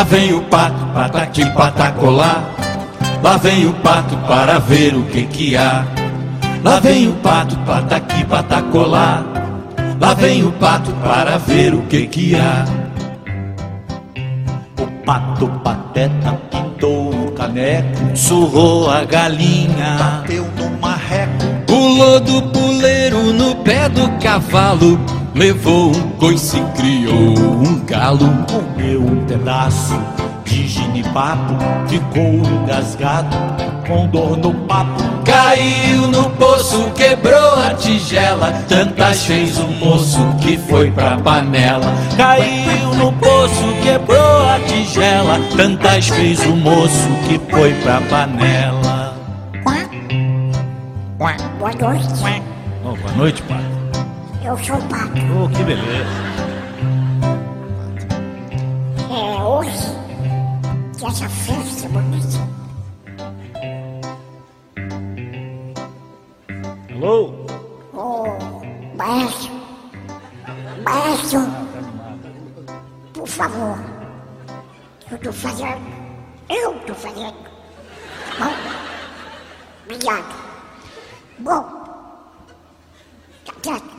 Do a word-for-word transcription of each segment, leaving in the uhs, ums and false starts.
vem o pato, pataqui, patacolá. Lá vem o pato para ver o que que há. Lá vem o pato, pataqui, patacolá. Lá vem o pato para ver o que que há. O pato pateta pintou no caneco, Surrou a galinha, bateu no marreco, pulou do puleiro no pé do cavalo, levou um coice e criou um galo. comeu um pedaço de ginipapo, ficou engasgado com dor no papo. Caiu no poço, quebrou a tigela, tantas fez o moço que foi pra panela. Caiu no poço, quebrou a tigela, Tantas fez o moço que foi pra panela. Boa noite. Oh, boa noite, pato. Eu sou o Pato. Oh, que beleza. É hoje que essa festa é bonita. Alô? Ô, maestro, maestro, por favor, eu tô fazendo, eu tô fazendo, tá bom? Obrigado. Bom, tá certo.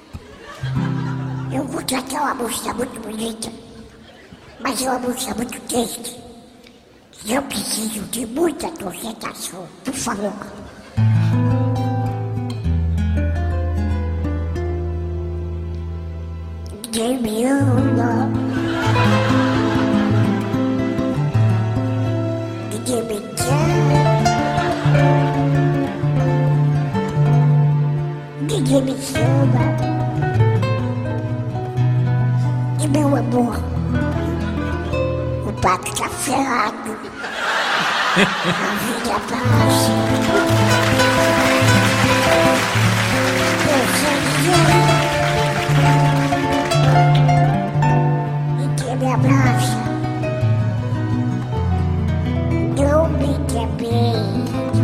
Eu vou tratar uma música muito bonita, mas é uma música muito triste. E eu preciso de muita concentração, por favor. Ninguém me ama, ninguém me quer, ninguém me chama. E meu amor, o pato tá ferrado, a vida passa. Eu sei dizer. Me abraça, não me quer bem.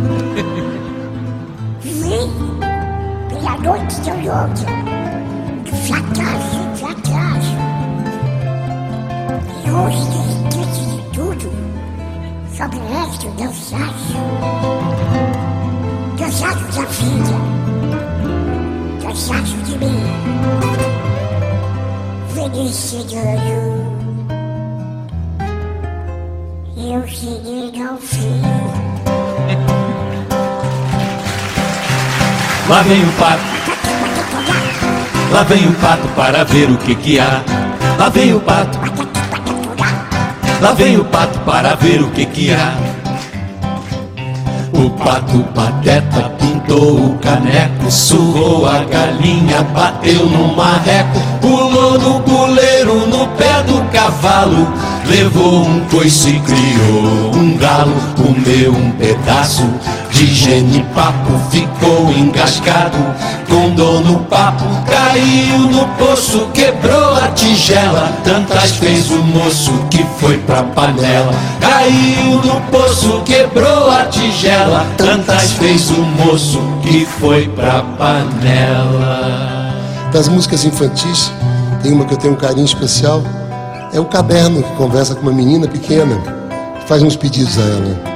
Vem pela noite de louca, de fracasso em fracasso. E hoje que esquece de tudo, sobre o resto cansaço. Cansaço da vida, cansaço de mim. Felicidade. Eu cheguei ao fim. Lá vem o pato, lá vem o pato para ver o que que há. Lá vem o pato, lá vem o pato para ver o que que há. O pato pateta pintou o caneco, surrou a galinha, bateu no marreco, pulou no puleiro no pé do cavalo, levou um coice e criou um galo, comeu um pedaço de genipapo, ficou engasgado com dor no papo. Caiu no poço, quebrou a tigela, tantas fez o moço que foi pra panela. Caiu no poço, quebrou a tigela, tantas fez o moço que foi pra panela. Das músicas infantis, tem uma que eu tenho um carinho especial, é o Caderno, que conversa com uma menina pequena, que faz uns pedidos a ela.